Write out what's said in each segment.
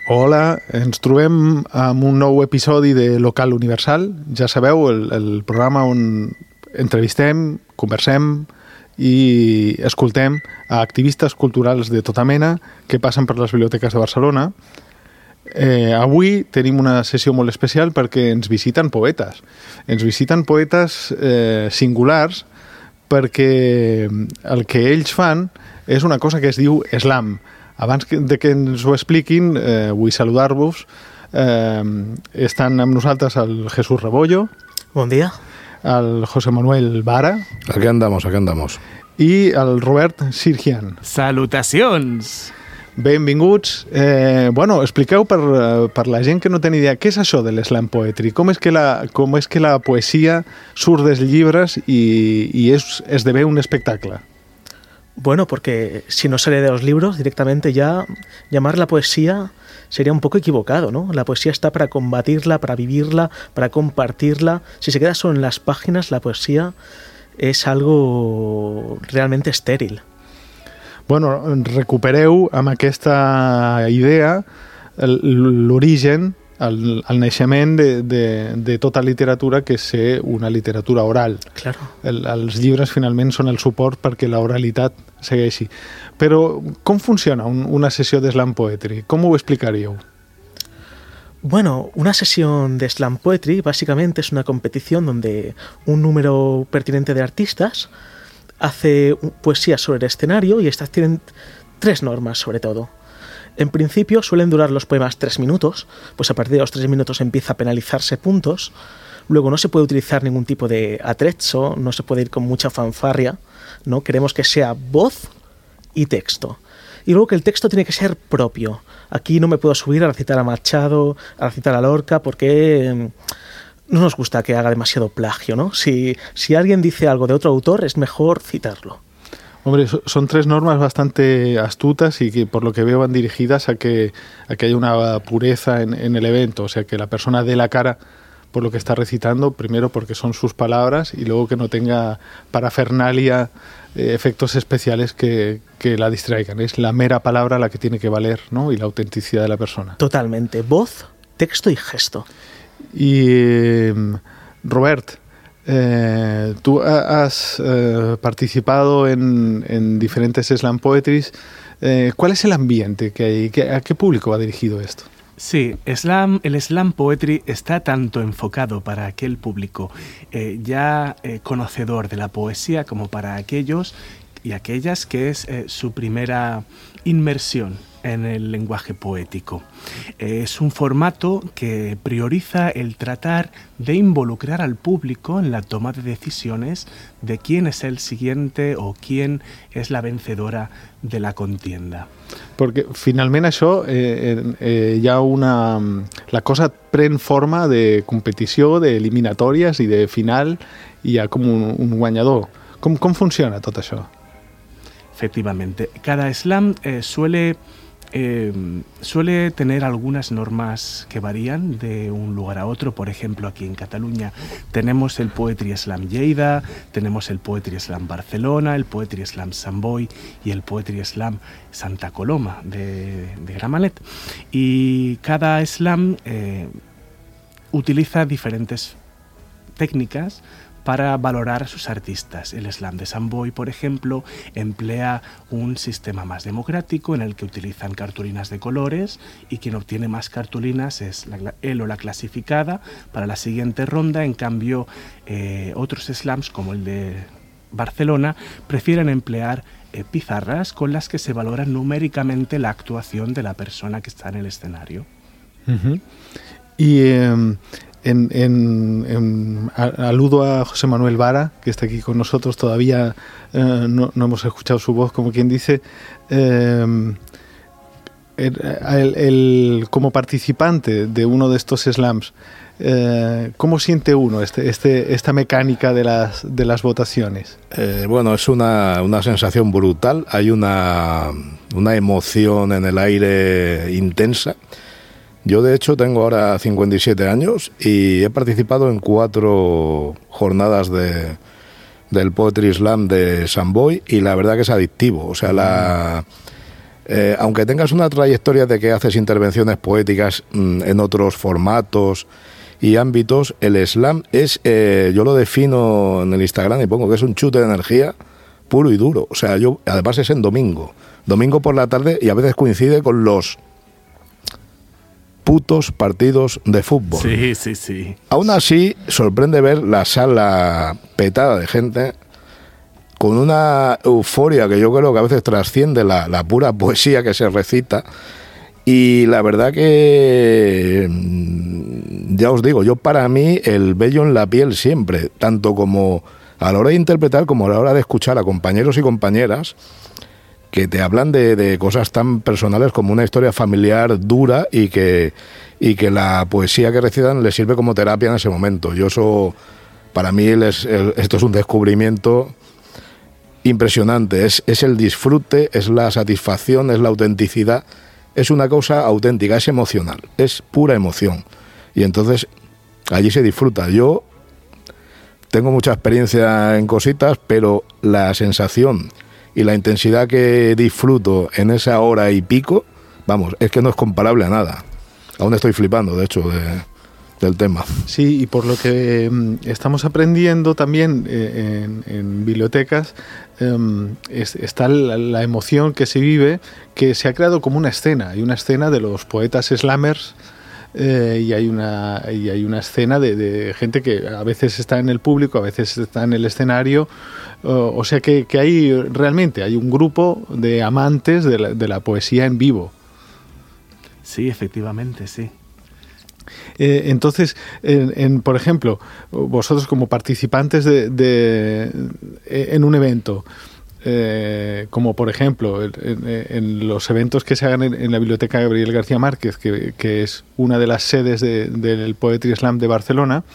Hola, ens trobem amb un nou episodi de Local Universal. Ja sabeu, el programa on entrevistem, conversem i escoltem a activistes culturals de tota mena que passen per les biblioteques de Barcelona. Avui tenim una sessió molt especial perquè ens visiten poetes. Ens visiten poetes singulars perquè el que ells fan és una cosa que es diu slam. Abans de que ens ho expliquin, vull saludar-vos. Estan amb nosaltres el Jesús Rebollo. Bon dia. El José Manuel Vara. Aquí andamos, aquí andamos. I el Robert Sirgian. Salutacions! Benvinguts. Expliqueu per la gent que no té ni idea què és això de l'slam poetry, com és que la poesia surt dels llibres i esdevé un espectacle. Bueno, porque si no sale de los libros, directamente ya llamar la poesía sería un poco equivocado, ¿no? La poesía está para combatirla, para vivirla, para compartirla. Si se queda solo en las páginas, la poesía es algo realmente estèril. Bueno, recupereu amb aquesta idea l'origen, el naixement de tota literatura, que és ser una literatura oral. Claro. Els llibres finalment són el suport perquè l'oralitat segueixi. Però com funciona una sessió de slam poetry? Com ho explicaríeu? Bueno, una sesión de slam poetry básicamente es una competición donde un número pertinente de artistas hace poesía sobre el escenario y estas tienen 3 normas sobre todo. En principio suelen durar los poemas 3 minutos, pues a partir de los 3 minutos empieza a penalizarse puntos. Luego no se puede utilizar ningún tipo de atrezzo, no se puede ir con mucha fanfarria, ¿no? Queremos que sea voz y texto. Y luego que el texto tiene que ser propio. Aquí no me puedo subir a recitar a Machado, a recitar a Lorca, porque no nos gusta que haga demasiado plagio, ¿no? Si alguien dice algo de otro autor, es mejor citarlo. Hombre, son 3 normas bastante astutas y que por lo que veo van dirigidas a que haya una pureza en el evento, o sea, que la persona dé la cara por lo que está recitando, primero porque son sus palabras y luego que no tenga parafernalia, efectos especiales que la distraigan. Es la mera palabra la que tiene que valer, ¿no? Y la autenticidad de la persona. Totalmente. Voz, texto y gesto. Y Robert, tú has participado en diferentes slam poetries. ¿Cuál es el ambiente que hay? ¿A qué público va dirigido esto? Sí, el slam poetry está tanto enfocado para aquel público ya conocedor de la poesía como para aquellos y aquellas que es su primera inmersión en el lenguaje poético. Es un formato que prioriza el tratar de involucrar al público en la toma de decisiones de quién es el siguiente o quién es la vencedora de la contienda. Perquè finalment això la cosa pren forma de competició, d'eliminatòries i de final, i hi ha com un guanyador. Com funciona tot això? Efectivamente, cada slam suele tener algunas normas que varían de un lugar a otro. Por ejemplo, aquí en Cataluña tenemos el Poetry Slam Lleida, tenemos el Poetry Slam Barcelona, el Poetry Slam Sant Boi y el Poetry Slam Santa Coloma de Gramenet. Y cada slam utiliza diferentes técnicas para valorar a sus artistas. El slam de Sant Boi, por ejemplo, emplea un sistema más democrático en el que utilizan cartulinas de colores y quien obtiene más cartulinas es él o la clasificada para la siguiente ronda. En cambio, otros slams, como el de Barcelona, prefieren emplear pizarras con las que se valora numéricamente la actuación de la persona que está en el escenario. Uh-huh. Y aludo a José Manuel Vara, que está aquí con nosotros, todavía no hemos escuchado su voz, como quien dice. Como participante de uno de estos slams, ¿cómo siente uno esta mecánica de las votaciones? Bueno, es una sensación brutal, hay una emoción en el aire intensa. Yo, de hecho, tengo ahora 57 años y he participado en 4 jornadas del Poetry Slam de Sant Boi y la verdad que es adictivo. O sea, aunque tengas una trayectoria de que haces intervenciones poéticas en otros formatos y ámbitos, el slam es, yo lo defino en el Instagram y pongo que es un chute de energía puro y duro. O sea, además es en domingo por la tarde, y a veces coincide con los putos partidos de fútbol. Sí. Aún así, sorprende ver la sala petada de gente con una euforia que yo creo que a veces trasciende la pura poesía que se recita. Y la verdad que, ya os digo, para mí el vello en la piel siempre, tanto como a la hora de interpretar como a la hora de escuchar a compañeros y compañeras que te hablan de cosas tan personales como una historia familiar dura, y que la poesía que recitan les sirve como terapia en ese momento. Para mí esto es un descubrimiento impresionante. Es el disfrute, es la satisfacción, es la autenticidad, es una cosa auténtica, es emocional, es pura emoción. Y entonces allí se disfruta. Yo tengo mucha experiencia en cositas, pero la sensación y la intensidad que disfruto en esa hora y pico, vamos, es que no es comparable a nada. Aún estoy flipando, de hecho, del tema. Sí, y por lo que estamos aprendiendo también en bibliotecas, está la emoción que se vive, que se ha creado como una escena. Hay una escena de los poetas slammers, y hay una escena de gente que a veces está en el público, a veces está en el escenario, o sea que hay un grupo de amantes de la poesía en vivo. Sí, efectivamente, sí. Entonces, por ejemplo, vosotros como participantes en un evento, como por ejemplo en los eventos que se hagan en la Biblioteca Gabriel García Márquez, que es una de las sedes del Poetry Slam de Barcelona,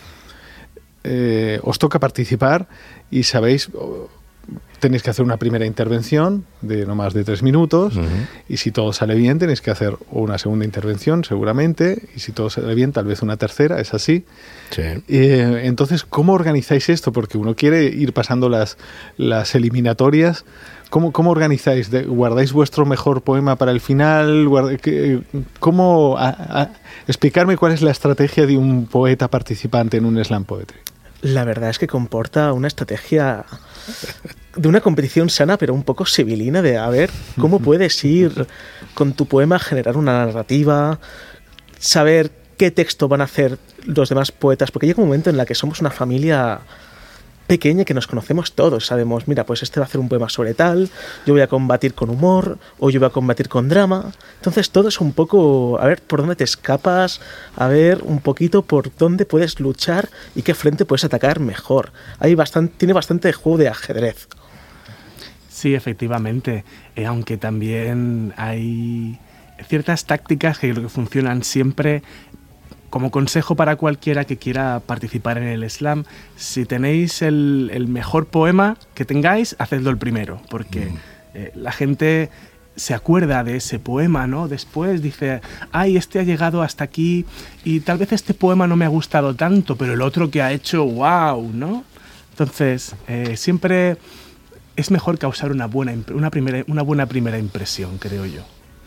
os toca participar y sabéis, tenéis que hacer una primera intervención de no más de 3 minutos, y si todo sale bien tenéis que hacer una segunda intervención seguramente, y si todo sale bien tal vez una tercera, es así. Sí. Entonces, ¿cómo organizáis esto? Porque uno quiere ir pasando las eliminatorias. ¿Cómo organizáis? ¿Guardáis vuestro mejor poema para el final? ¿Cómo explicarme cuál es la estrategia de un poeta participante en un slam poetry? La verdad es que comporta una estrategia de una competición sana, pero un poco civilina, de a ver cómo puedes ir con tu poema a generar una narrativa, saber qué texto van a hacer los demás poetas, porque llega un momento en el que somos una familia pequeña que nos conocemos todos, sabemos, mira, pues este va a hacer un poema sobre tal, yo voy a combatir con humor, o yo voy a combatir con drama. Entonces todo es un poco, a ver por dónde te escapas, a ver un poquito por dónde puedes luchar y qué frente puedes atacar mejor. Tiene bastante juego de ajedrez. Sí, efectivamente, aunque también hay ciertas tácticas que creo que funcionan siempre. Como consejo para cualquiera que quiera participar en el slam, si tenéis el mejor poema que tengáis, hacedlo el primero, porque la gente se acuerda de ese poema, ¿no? Después dice, ay, este ha llegado hasta aquí y tal vez este poema no me ha gustado tanto, pero el otro que ha hecho, wow, ¿no? Entonces, siempre es mejor causar una buena primera impresión, creo yo.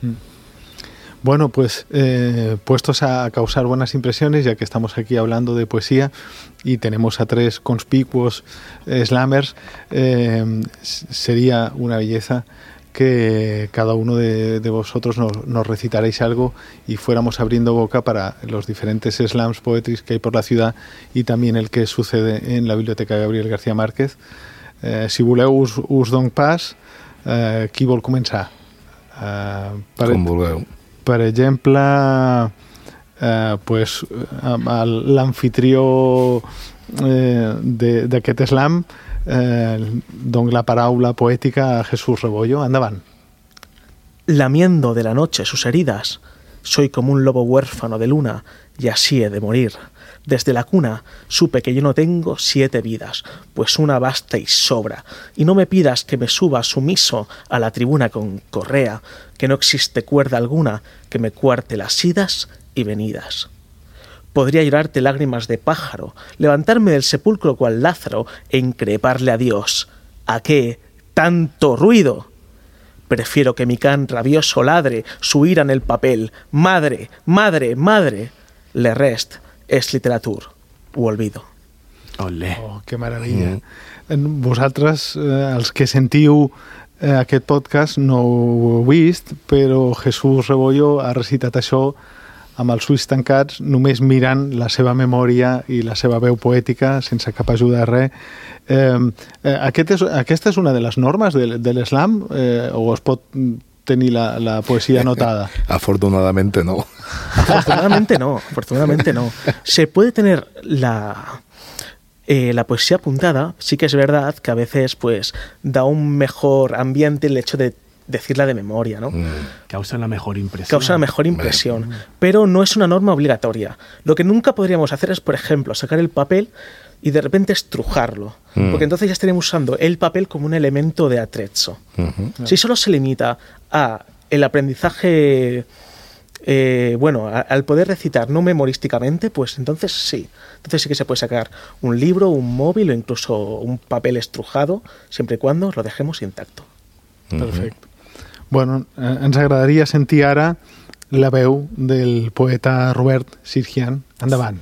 Bueno, pues puestos a causar buenas impresiones, ya que estamos aquí hablando de poesía y tenemos a 3 conspicuos slammers, sería una belleza que cada uno de vosotros nos recitaréis algo y fuéramos abriendo boca para los diferentes slams poetries que hay por la ciudad, y también el que sucede en la Biblioteca Gabriel García Márquez. Si voleu us dono pas, qui vol començar? Com vulgueu. Per exemple, l'anfitrió d'aquest slam, dono la paraula poètica a Jesús Rebollo. Endavant. Lamiendo de la noche sus heridas, soy como un lobo huérfano de luna y así he de morir. Desde la cuna supe que yo no tengo 7 vidas, pues una basta y sobra, y no me pidas que me suba sumiso a la tribuna con correa, que no existe cuerda alguna que me cuarte las idas y venidas. Podría llorarte lágrimas de pájaro, levantarme del sepulcro cual Lázaro e increparle a Dios. ¿A qué tanto ruido? Prefiero que mi can rabioso ladre su ira en el papel. Madre, madre, madre. Le rest és literatura. Ho olvido. Olé. Oh, que meravella. Vosaltres, els que sentiu aquest podcast, no ho heu vist, però Jesús Rebollo ha recitat això amb els ulls tancats, només mirant la seva memòria i la seva veu poètica, sense cap ajuda de res. Aquesta és una de les normes de l'Islam, o es pot tenir la poesía anotada? Afortunadamente no. Afortunadamente no. Se puede tener la poesía apuntada. Sí que es verdad que a veces pues da un mejor ambiente el hecho de decirla de memoria, ¿no? Causa una mejor impresión. Pero no es una norma obligatoria. Lo que nunca podríamos hacer es, por ejemplo, sacar el papel y de repente estrujarlo, porque entonces ya estaríamos usando el papel como un elemento de atrezzo. Si solo se limita a el aprendizaje, al poder recitar no memorísticamente, pues entonces sí. Entonces sí que se puede sacar un libro, un móvil o incluso un papel estrujado, siempre y cuando lo dejemos intacto. Perfecte. Bueno, ens agradaria sentir ara la veu del poeta Robert Sirhian. Endavant.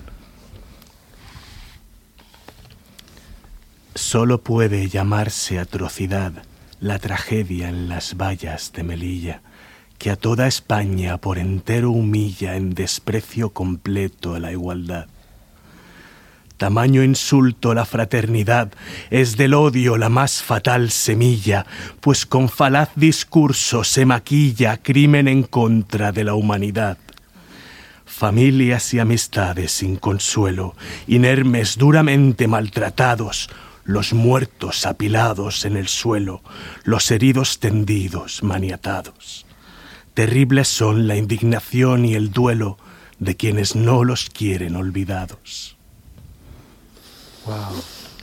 Solo puede llamarse atrocidad la tragedia en las vallas de Melilla, que a toda España por entero humilla en desprecio completo a la igualdad. Tamaño insulto la fraternidad es del odio la más fatal semilla, pues con falaz discurso se maquilla crimen en contra de la humanidad. Familias y amistades sin consuelo, inermes duramente maltratados, los muertos apilados en el suelo, los heridos tendidos, maniatados. Terribles son la indignación y el duelo de quienes no los quieren olvidados. Wow.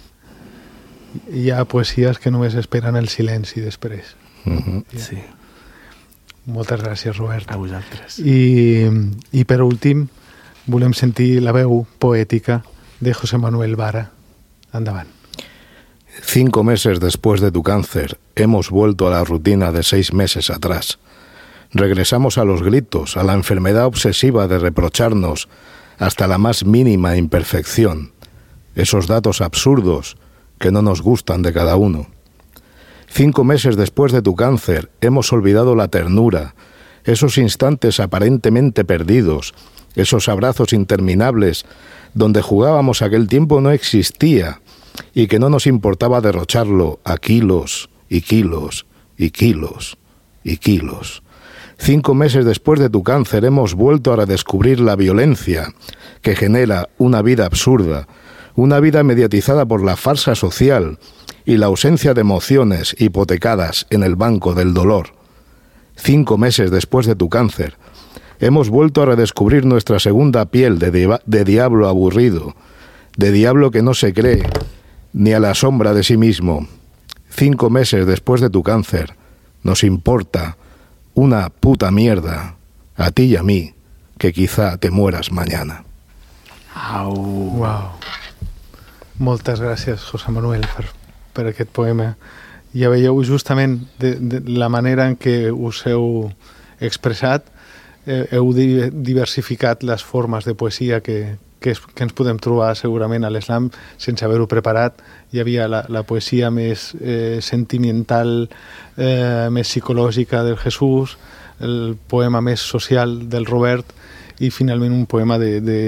Hi ha poesies que només esperen el silenci després. Sí. Moltes gràcies, Robert. A vosaltres. I per últim, volem sentir la veu poètica de José Manuel Vara. Endavant. 5 meses después de tu cáncer, hemos vuelto a la rutina de 6 meses atrás. Regresamos a los gritos, a la enfermedad obsesiva de reprocharnos hasta la más mínima imperfección. Esos datos absurdos que no nos gustan de cada uno. 5 meses después de tu cáncer, hemos olvidado la ternura, esos instantes aparentemente perdidos, esos abrazos interminables donde jugábamos aquel tiempo no existía y que no nos importaba derrocharlo a kilos y kilos y kilos y kilos. 5 meses después de tu cáncer, hemos vuelto a redescubrir la violencia que genera una vida absurda, una vida mediatizada por la farsa social y la ausencia de emociones hipotecadas en el banco del dolor. 5 meses después de tu cáncer, hemos vuelto a redescubrir nuestra segunda piel de diablo aburrido, de diablo que no se cree ni a la sombra de sí mismo. 5 meses después de tu cáncer, nos importa una puta mierda, a ti y a mí, que quizá te mueras mañana. Au. Wow. Moltes gràcies, José Manuel, per aquest poema. Ja veieu justament de la manera en què us heu expressat, heu diversificat les formes de poesia que ens podem trobar segurament a l'Islam sense haver-ho preparat. Hi havia la poesia més sentimental, més psicològica del Jesús, el poema més social del Robert i finalment un poema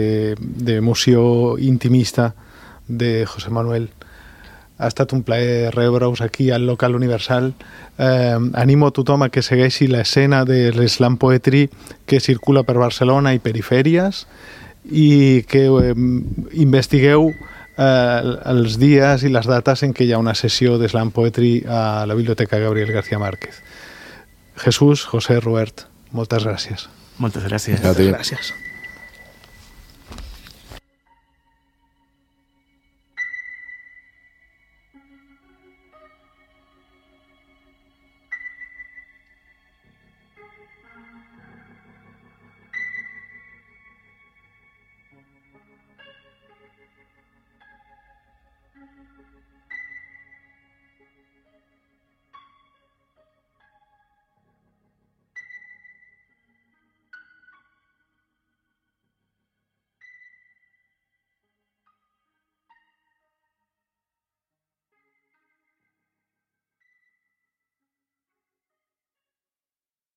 d'emoció intimista de José Manuel. Ha estat un plaer rebre-us aquí al Local Universal. Animo a tothom a que segueixi l'escena de l'Slam Poetry que circula per Barcelona i perifèries i que investigueu els dies i les dates en què hi ha una sessió d'Slam Poetry a la Biblioteca Gabriel García Márquez. Jesús, José, Robert, moltes gràcies. Moltes gràcies. A ti. Gràcies.